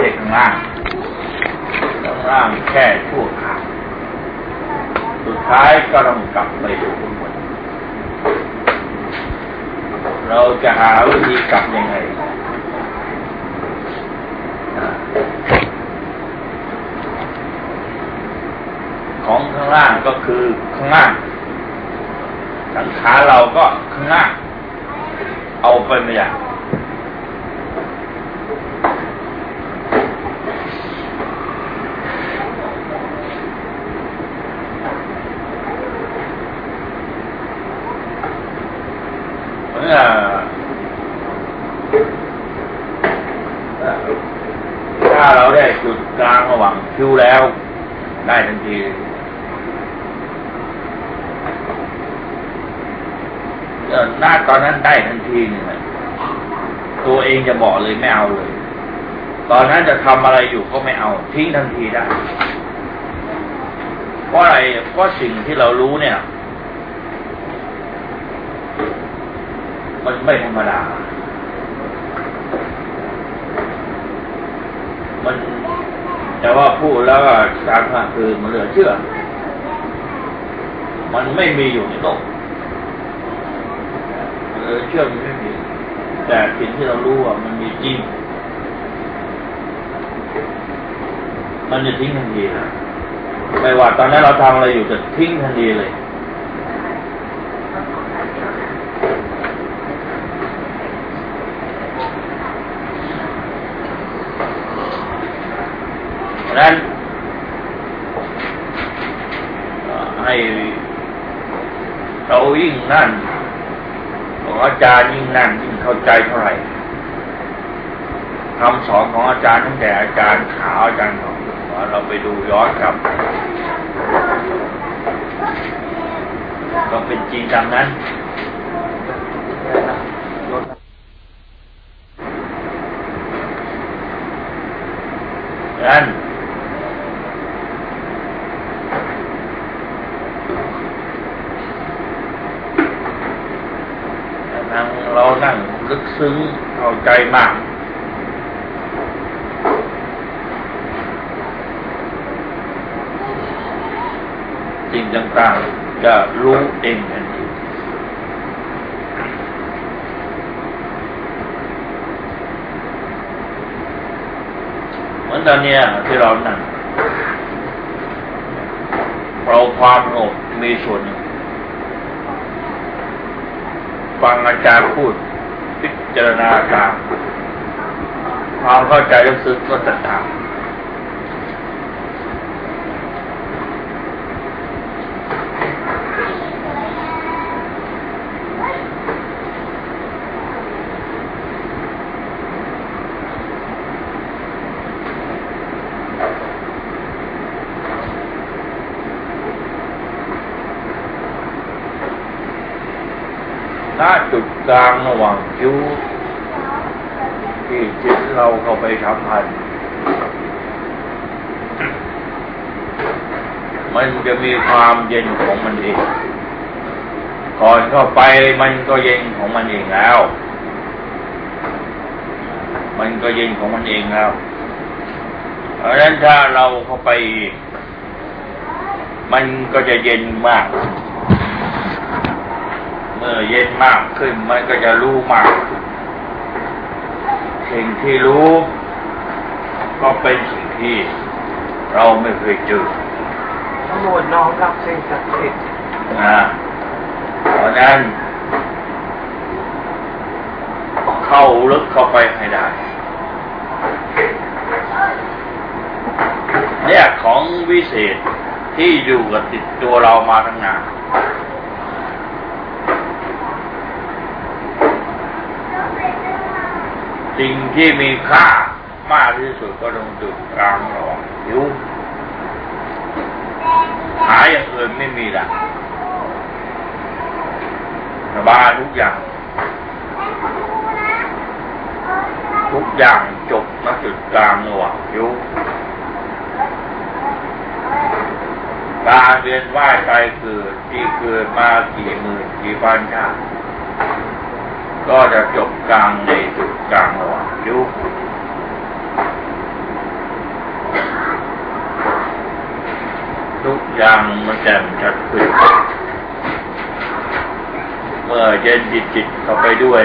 ช่ข้างล่างแค่ชั่วคราวสุดท้ายก็ต้องกลับไปสู่ข้างบนเราจะหาวิธีกลับยังไงของข้างล่างก็คือข้างล่างสังขารเราก็ข้างล่างเอาไปไม่ได้ถ้าเราได้จุดกลางระหว่างคิ้วแล้วได้ทันทีหน้าตอนนั้นได้ทันทีนี่แหละตัวเองจะบอกเลยไม่เอาเลยตอนนั้นจะทำอะไรอยู่ก็ไม่เอาทิ้งทันทีได้เพราะอะไรเพราะสิ่งที่เรารู้เนี่ยมันไม่ธรรมดามันแต่ว่าพูดแล้วก็สารว่าคือมันเหลือเชื่อมันไม่มีอยู่ในโลกเชื่อมันไม่มีแต่สิ่งที่เรารู้ว่ามันมีจริงมันจะทิ้งทันทีนะไม่ว่าตอนนั้นเราทำอะไรอยู่จะทิ้งทันทีเลยนั้นให้เรายิ่งนั่นของอาจารย์ยิ่งนั่นยิ่งเข้าใจเท่าไหร่คำสอนของอาจารย์ตั้งแต่อาจารย์ขาวอาจารย์ของเราไปดูย้อนกลับก็เป็นจริงตามนั้นนั้นเรานั่งลึกซึ้งเข้าใจมากสิ่งต่างๆจะรู้เองทันทีเหมือนตอนนี้ที่เรานั่งเราความสงบมีส่วนฟังอาจารย์พูดพิจารณาตามความเข้าใจลึกซึ้งก็จะตามณจุดกลางระหว่างคิ้วที่จิตเราเข้าไปสัมพันธ์มันจะมีความเย็นของมันเองก่อนเข้าไปมันก็เย็นของมันเองแล้วมันก็เย็นของมันเองแล้วเพราะฉะนั้นถ้าเราเข้าไปมันก็จะเย็นมากเมื่อเย็นมากขึ้นมันก็จะรู้มากสิ่งที่รู้ก็เป็นสิ่งที่เราไม่เคยเจอโมดน้อมรับสิ่งศักดิ์สิทธิ์เพราะนั้นเข้าลึกเข้าไปให้ได้เนี่ยของวิเศษที่อยู่กับติดตัวเรามาตั้งนานสิ่งที่มีค่ามากที่สุดก็ตรงจุดกลางระหว่างคิ้วหาอย่างอื่นไม่มีละสบายทุกอย่างจบณจุดกลางระหว่างคิ้วการเวียนว่ายตายเกิดที่เกิดมากี่หมื่นกี่พันชาติก็จะจบกลางในจุดกลางระหว่างคิ้วอย่างมันแจ่มชัดขึ้นเมื่อเย็นจิตเข้าไปด้วย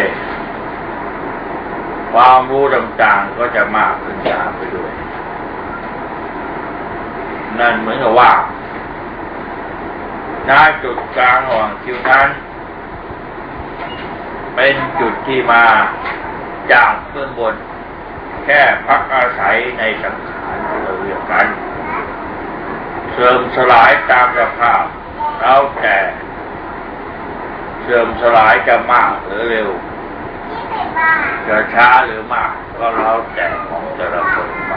ความรู้ต่างๆก็จะมากขึ้นตามไปด้วยนั่นเหมือนกับว่าณจุดกลางระหว่างคิ้วนั้นเป็นจุดที่มาจากเบื้องบนแค่พักอาศัยในสังขารที่เราเรียกกันเสื่อมสลายตามสภาพแล้วแต่เสื่อมสลายจะมากหรือเร็วจะช้าหรือมากก็แล้วแต่ของแต่ละคนไป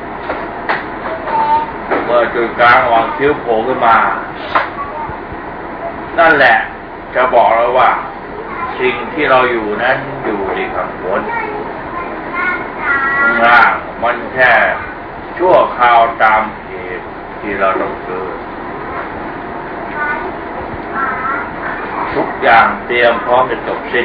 เมื่อจุดกลางระหว่างคิ้วโผล่ขึ้นมานั่นแหละจะบอกเราว่าสิ่งที่เราอยู่นั้นอยู่ที่ข้างบนข้างล่างมันแค่ชั่วคราวตามเหตุที่เราต้องเกิดทุกอย่างเตรียมพร้อมจะจบสิ้น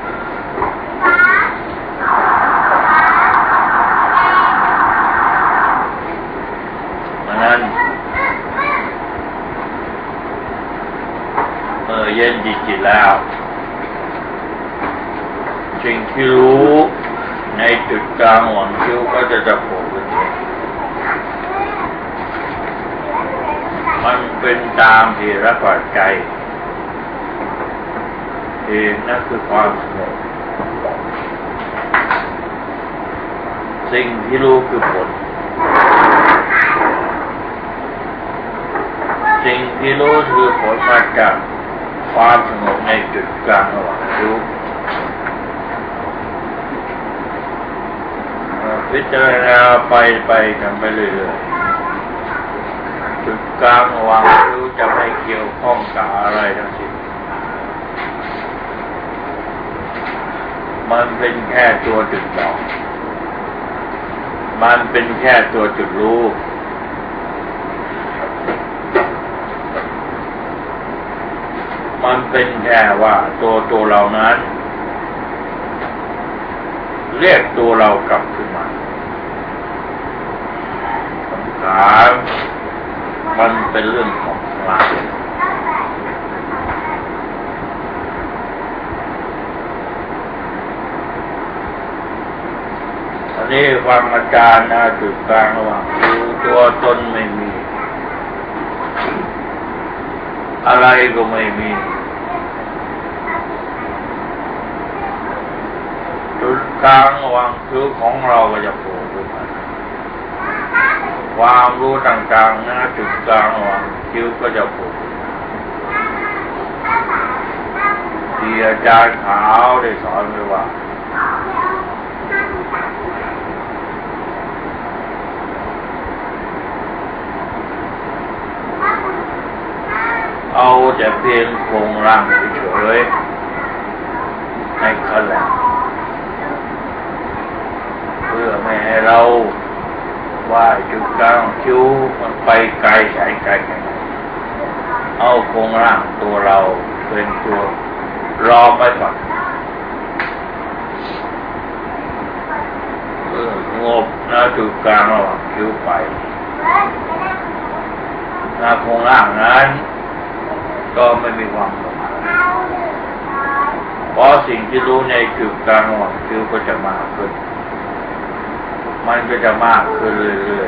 เพราะนั้นเมื่อเย็นจิตแล้วสิ่งที่รู้ในจุดกลางหว่างคิ้วก็จะโผล่ขึ้นเองมันเป็นตามที่รักปัจจัยเองนั่นคือความสงบสิ่งที่รู้คือผลสิ่งที่รู้คือผลมาจากความสงบในจุดกลางระหว่างคิ้วพิจารณาไปกันไปเรื่อยๆจุดกลางระหว่างคิ้วจะไม่เกี่ยวข้องกับอะไรทั้งสิ้นมันเป็นแค่ตัวจุดบอกมันเป็นแค่ตัวจุดรู้มันเป็นแค่ว่าตัวเรานั้นเรียกตัวเรากลับขึ้นมาสังขารมันเป็นเรื่องของกลางอันนี้ฟังอาจารย์นะจุดกลางระหว่างตัวตนไม่มีอะไรก็ไม่มีจุดกลางระหว่างคิ้วของเราก็จะโผล่ขึ้นมาความรู้ต่างๆนะจุดกลางระหว่างคิ้วก็จะโผล่ที่อาจารย์ขาวได้สอนไว้ว่าเอาแต่เพียงโครงร่างเฉยๆในขณะเพื่อไม่ให้เราว่าจุดกลางคิ้วมันไปไกลสายไกลแค่ไหนเอาโครงร่างตัวเราเป็นตัวรอไปก่อนงบนะจุดกลางระหว่างคิ้วไปนะโครงร่างนั้นก็ไม่มีความสำคัญเพราะสิ่งที่รู้ในจุดกลางระหว่างคิ้วก็จะมากขึ้นมันก็จะมากขึ้นเรื่อย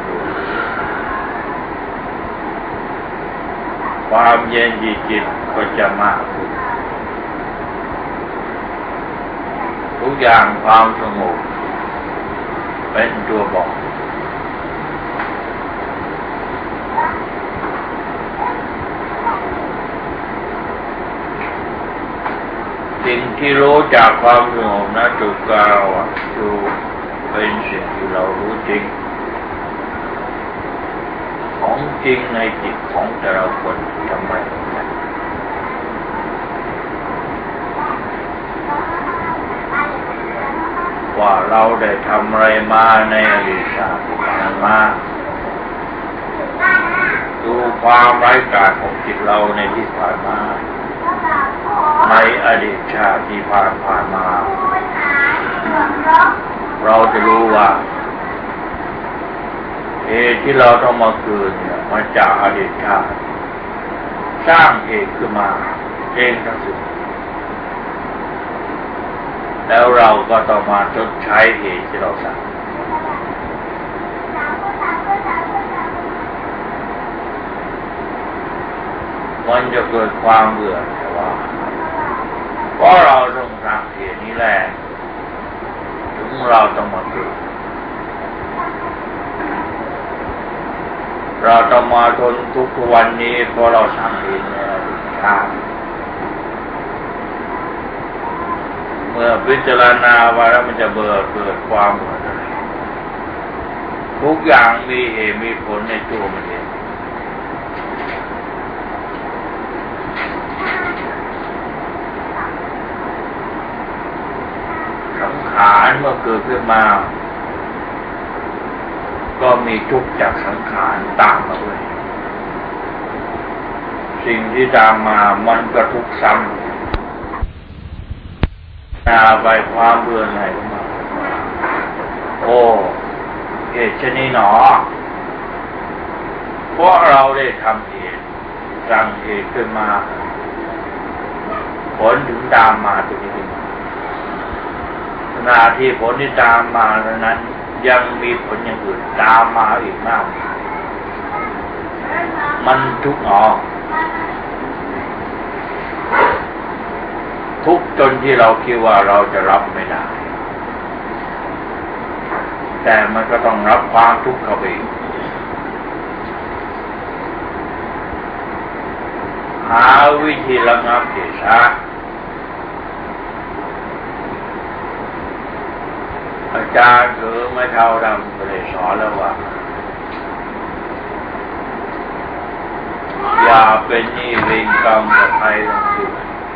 ๆความเย็นจิตก็จะมากขึ้นทุกอย่างความสงบเป็นตัวบอกสิ่งที่รู้จากความสงบนะจุดกลางระหว่างคิ้วเป็นสิ่งที่เรารู้จริงของจริงในจิตของแต่ละคนทำไมว่าเราได้ทำอะไรมาในอดีตชาติที่ผ่านมาดูความไร้กาจของจิตเราในที่ผ่านมาในอดีตชาติที่ผ่านมาเราจะรู้ว่าเหตุที่เราต้องมาเกิดเนี่ยมาจากอดีตชาติสร้างเหตุขึ้นมาเองทั้งสิ้นแล้วเราก็ต้องมาชดใช้เหตุที่เราสร้างมันจะเกิดความเบื่อแต่ว่าเพราะเราต้องสร้างเหตุนี้แหละถึงเราต้องมาเกิดเราต้องมาทนทุกวันนี้เพราะเราสร้างเหตุในอดีตชาติเมื่อพิจารณาว่าแล้วมันจะเกิดความเบื่อทุกอย่างมีเหตุมีผลในตัวมันเองสังขารเมื่อเกิดขึ้นมาก็มีทุกข์จากสังขารตามมาด้วยสิ่งที่ตามมามันก็ทุกข์ซ้ำไปความเบื่อหน่ายมาโอ้เหตุชนี้หนอเพราะเราได้ทำเหตุสั่งเหตุขึ้นมาผลถึงตามมาตรงนี้ขณะที่ผลที่ตามมานั้นยังมีผลอย่างอื่นตามมาอีกมากมันทุกข์หนอทุกข์จนที่เราคิดว่าเราจะรับไม่ได้แต่มันก็ต้องรับความทุกข์เข้าไปหาวิธีระงับเหตุซะอาจารย์ถือไม้เท้าดำไปเลยสอนแล้วว่าอย่าเป็นหนี้เวรกรรมกับใครทั้งสิ้น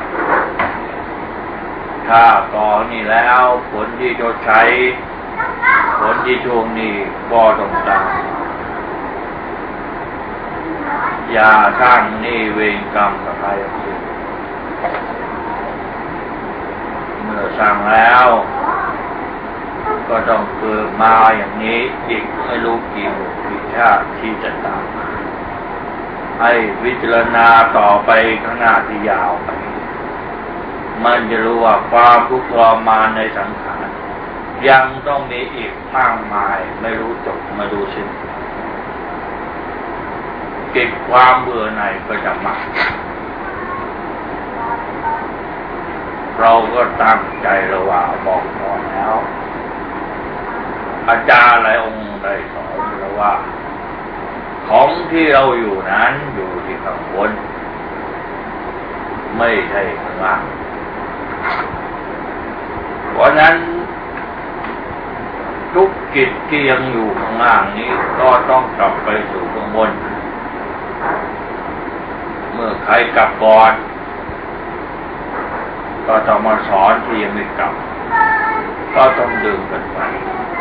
ถ้าก่อนนี่แล้วผลที่ชดใช้ผลที่ทวงหนี้ก็ต้องตามอย่าสร้างหนี้เวรกรรมกับใครทั้งสิ้นเมื่อสร้างแล้วก็ต้องเกิดมาอย่างนี้อีกไม่รู้กี่หมู่กี่ชาติที่จะตามมาให้วิจารณาต่อไปข้างหน้าที่ยาวไปมันจะรู้ว่าความทุกข์ทรมานในสังขารยังต้องมีอีกมากมายไม่รู้จบไม่รู้สิ้นเก็บความเบื่อหน่ายก็จะมากเราก็ตั้งใจแล้วว่าบอกก่อนแล้วอาจารย์หลายองค์ได้สอนเราว่าของที่เราอยู่นั้นอยู่ที่ข้างบนไม่ใช่ข้างล่างเพราะนั้นทุกกิจที่ยังอยู่ข้างล่างนี้ก็ต้องกลับไปสู่ข้างบนเมื่อใครกลับก่อนก็ต้องมาสอนที่ยังไม่กลับก็ต้องดึงกันไป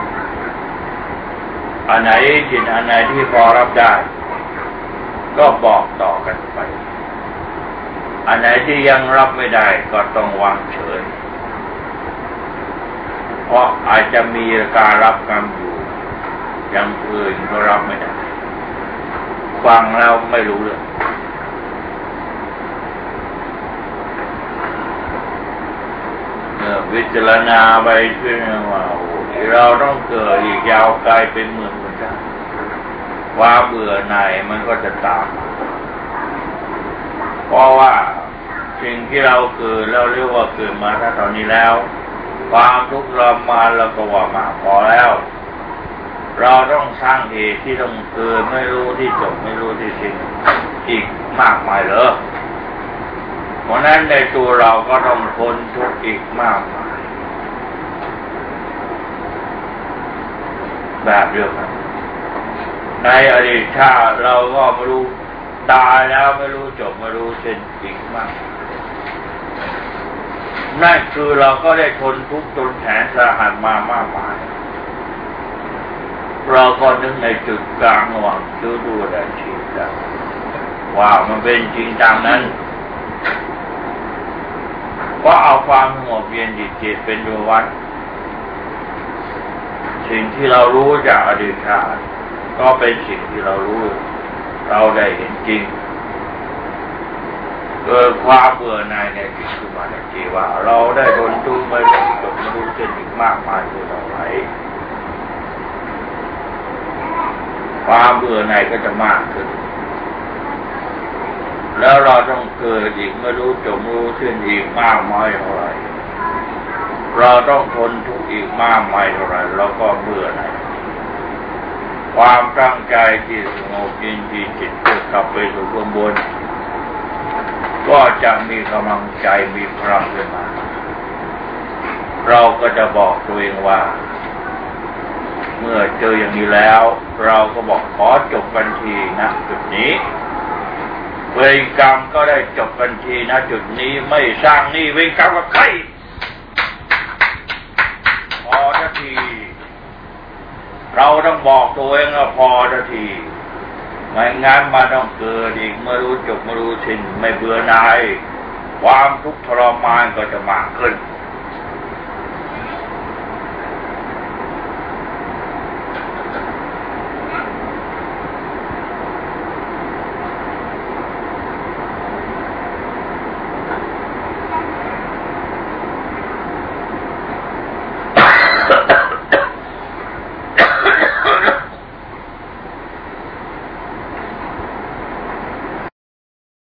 อันไหนจิตอันไหนที่พอรับได้ก็บอกต่อกันไปอันไหนที่ยังรับไม่ได้ก็ต้องวางเฉยเพราะอาจจะมีการรับกรรมอยู่อย่างอื่นก็รับไม่ได้ฟังแล้วไม่รู้เรื่องวิจารณาไปเพื่อว่าเราต้องเกิดอีกยาวไกลเป็นหมื่นชาติความเบื่อหน่ายมันก็จะตามเพราะว่าสิ่งที่เราเกิดแล้วเรียกว่าเกิดมาถ้าตอนนี้แล้วความทุกข์ทรมานเราก็ว่ามาพอแล้วเราต้องสร้างเหตุที่ต้องเกิดไม่รู้ที่จบไม่รู้ที่สิ้นอีกมากมายเลยเพราะนั้นในตัวเราก็ต้องทนทุกข์อีกมากมายแบบเดียวกันในอดีตชาติเราก็ไม่รู้ตายแล้วไม่รู้จบไม่รู้สิ้นอีกมากนั่นคือเราก็ได้ทนทุกข์จนแสนสาหัสมามากมายเราก็นึกในจุดกลางระหว่างดูได้ชีวิตว่ามันเป็นจริงตามนั้นเพราะเอาความสงบเย็นจิตเป็นตัววัดสิ่งที่เรารู้จากอดีตชาติก็เป็นสิ่งที่เรารู้เราได้เห็นจริงเกิดความเบื่อหน่ายในจิตขึ้นมาในจิตว่าเราได้ทนทุกข์มาจบมารู้เช่นอีกมากมายเท่าไหร่ความเบื่อหน่ายก็จะมากขึ้นแล้วเราต้องเกิดอีกไม่รู้จบรู้สิ้นอีกมากมายเท่าไหร่เราต้องทนทุกข์อีกมากมายเท่าไหร่เราก็เบื่อหน่ายความตั้งใจที่สงบเย็นที่จิตจะกลับไปสู่เบื้องบนก็จะมีกำลังใจมีพลังขึ้นมาเราก็จะบอกตัวเองว่าเมื่อเจออย่างนี้แล้วเราก็บอกขอจบกันทีนะจุดนี้เวรกรรมก็ได้จบกันทีนะจุดนี้ไม่สร้างหนี้เวรกรรมกับใครพอทันทีเราต้องบอกตัวเองว่าพอทันทีไม่งั้นมาต้องเกิดอีกไม่รู้จบไม่รู้สิ้นไม่เบื่อหน่ายความทุกข์ทรมานก็จะมากขึ้น